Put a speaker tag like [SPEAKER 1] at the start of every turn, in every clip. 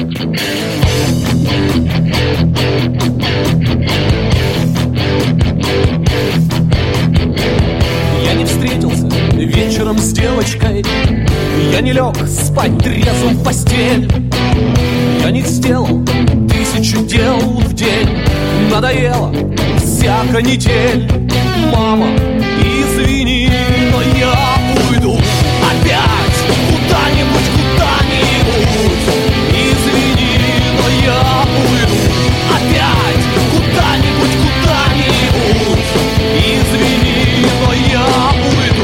[SPEAKER 1] Я не встретился вечером с девочкой, я не лег спать трезвым в постель. Я не сделал 1000 дел в день, надоело вся канитель. Мама, извини, но я уйду опять куда-нибудь, куда-нибудь. Извини, но я уйду опять куда-нибудь, куда-нибудь. Извини, но я уйду.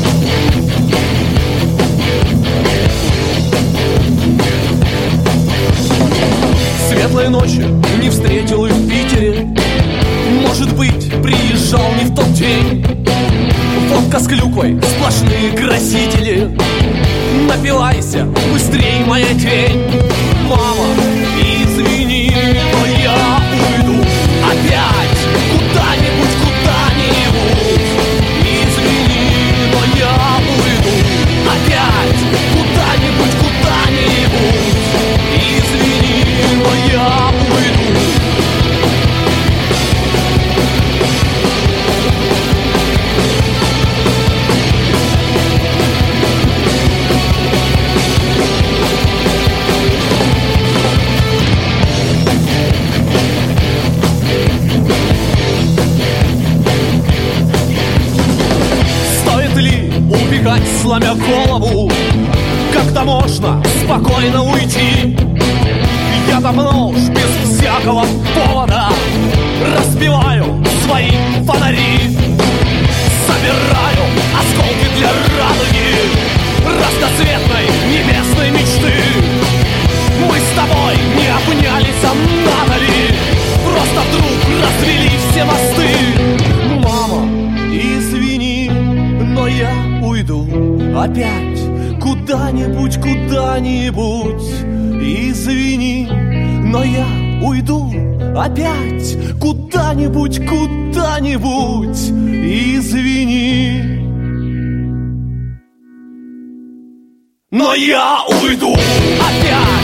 [SPEAKER 1] Светлой ночи не встретил и в Питере. Может быть, приезжал не в тот день. Водка с клюквой, сплошные красители. Напивайся, быстрей моя тень. Мама, извини, но я уйду опять куда-нибудь, куда-нибудь. Извини, но я уйду опять куда-нибудь, куда-нибудь. Извини, но я уйду. Сломя голову, как-то можно спокойно уйти. Я давно уж без всякого повода разбиваю свои фонари. Собираю осколки для радуги разноцветной небесной мечты. Мы с тобой не обнялись, а надо ли просто вдруг развели все мосты. Мама, извини, но я уйду опять куда-нибудь, куда-нибудь. Извини, но я уйду опять куда-нибудь, куда-нибудь. Извини, но я уйду опять.